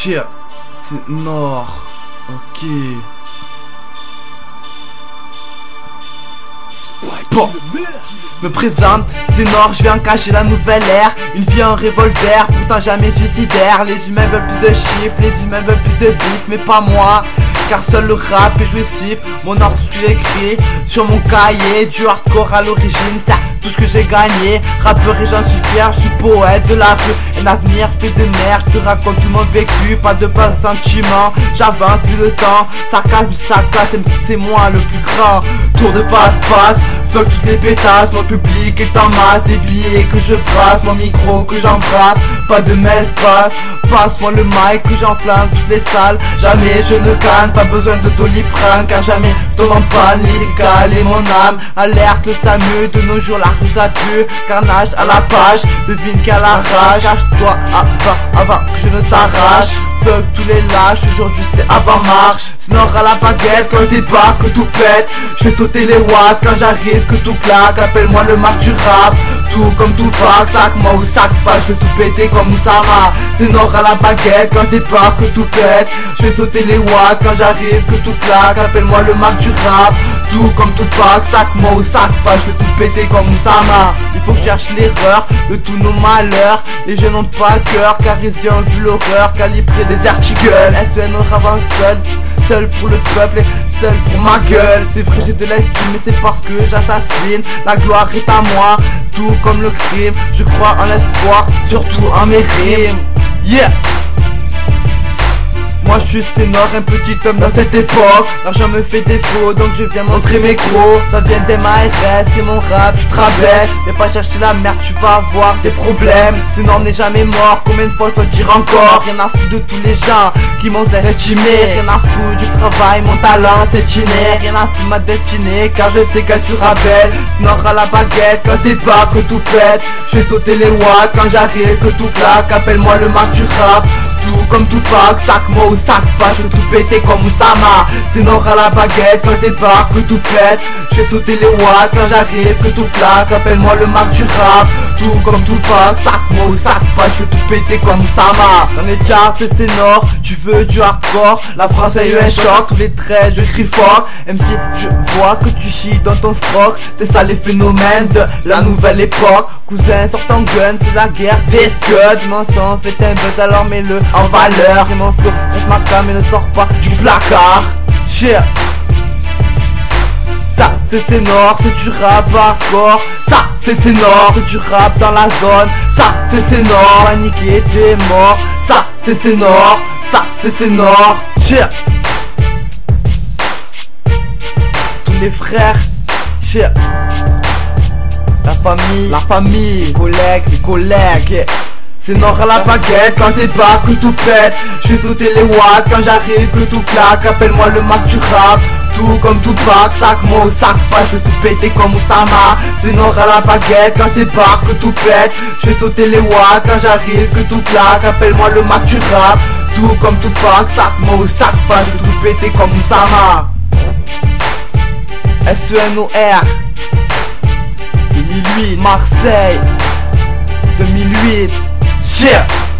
Shit, c'est Nord. Ok. Bon, me présente, c'est Nord, je viens cacher la nouvelle ère. Une vie en revolver, pourtant jamais suicidaire. Les humains veulent plus de chiffres, les humains veulent plus de bif, mais pas moi. Car seul le rap est jouissif, mon art tout ce que j'écris sur mon cahier. Du hardcore à l'origine, ça tout ce que j'ai gagné. Rappeur et j'en suis fier, je suis poète de la rue. Un avenir fait de merde, je te raconte tout mon vécu. Pas de bas sentiments, j'avance plus le temps. Ça casse, même si c'est moi le plus grand. Tour de passe-passe, fuck toutes les pétasses. Mon public est en masse, des billets que je brasse. Mon micro que j'embrasse, pas de messe-passe. Passe-moi le mic que j'enflamme toutes les salles. Jamais je ne canne, pas besoin de Doliprane. Car jamais je tombe en panne lyrical et mon âme alerte le SAMU. De nos jours la rue ça pue, carnage à la page. Devine qu'à la rage, cache-toi avant que je ne t'arrache. Fuck tous les lâches, aujourd'hui c'est avant-marche. Snore à la baguette quand je débarque que tout pète. Je fais sauter les watts quand j'arrive que tout claque. Appelle-moi le Mac du rap, tout comme tout pack. Sac moi ou sac pas, je vais tout péter comme Oussama. C'est Nord à la baguette quand je débarque que tout pète. Je fais sauter les watts quand j'arrive que tout claque. Appelle-moi le Mac du rap, tout comme tout pack. Sac moi ou sac pas, je vais tout péter comme Oussama. Il faut que je cherche l'erreur de tous nos malheurs. Les jeunes n'ont pas cœur car ils y ont vu l'horreur. Calibré des articles, SEN on avance seul pour le peuple et seul pour ma gueule. C'est vrai j'ai de l'estime mais c'est parce que j'assassine. La gloire est à moi, tout comme le crime. Je crois en l'espoir, surtout en mes rimes. Yeah. Moi je suis Nord, un petit homme dans cette époque. L'argent me fait défaut donc je viens montrer mes gros. Ça vient des MARS, c'est mon rap, tu te rabaisse. Viens pas chercher la merde, tu vas avoir des problèmes. Ce Nord n'est jamais mort, combien de fois je dois dire encore. Rien à foutre de tous les gens qui m'ont estimé. Rien à foutre du travail, mon talent c'est inné. Rien à foutre ma destinée car je sais qu'elle sera belle. C'est Nord à la baguette quand t'es pas que tout pète. Je fais sauter les watts quand j'arrive que tout claque. Appelle-moi le Mac du rap, tout comme tout pack, sac moi ou sac pas, je veux tout péter comme Oussama. C'est Nord à la baguette quand je débarque que tout pète. Je fais sauter les watts quand j'arrive que tout claque. Appelle-moi le Mac du rap, tout comme tout pack, sac moi ou sac pas, je veux tout péter comme Oussama. Dans les charts c'est Nord, tu veux du hardcore. La France a eu un choc, tous les traits je crie fort. Même si je vois que tu chies dans ton froc. C'est ça les phénomènes de la nouvelle époque. Cousin sort ton gun, c'est la guerre des scuds. Mon sang fait un buzz alors mets-le en valeur. Et mon flow reste ma cam et ne sort pas du placard. Shit. Ça c'est Nord, c'est du rap hardcore. Ça c'est Nord, c'est du rap dans la zone. Ça c'est Nord, paniqué t'es mort. Ça c'est Nord, ça c'est Nord. Shit. Tous les frères. Shit. La famille, les collègues. C'est Nord à la baguette quand t'es pas que tout pète. Je fais sauter les watts quand j'arrive que tout claque. Appelle-moi le Mac du rap, tout comme tout pack. Sac moi ou sac pas, je vais tout péter comme Oussama. C'est Nord à la baguette quand t'es pas que tout pète. Je fais sauter les watts quand j'arrive que tout claque. Appelle-moi le Mac du rap, tout comme tout pack. Sac moi ou sac pas, je vais tout péter comme Oussama. SENOR 2008, Marseille 2008. Shit.